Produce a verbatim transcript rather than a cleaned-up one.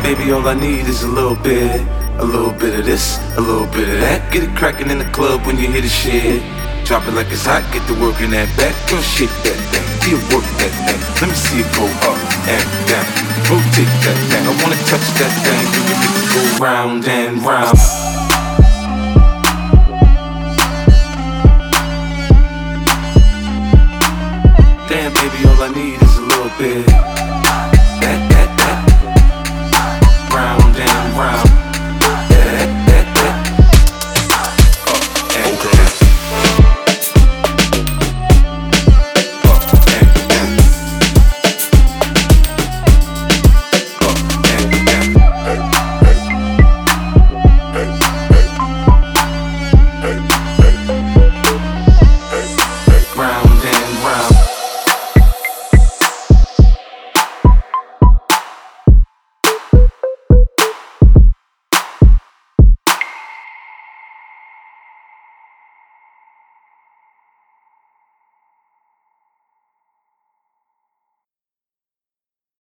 Baby, all I need is a little bit. A little bit of this, a little bit of that. Get it crackin' in the club when you hear the shit. Drop it like it's hot, get to work in that back. Girl, shake that thing, feel work that thing. Let me see it go up and down. Rotate that thing, I wanna touch that thing. You can make it go round and round. Damn, baby, all I need is a little bit.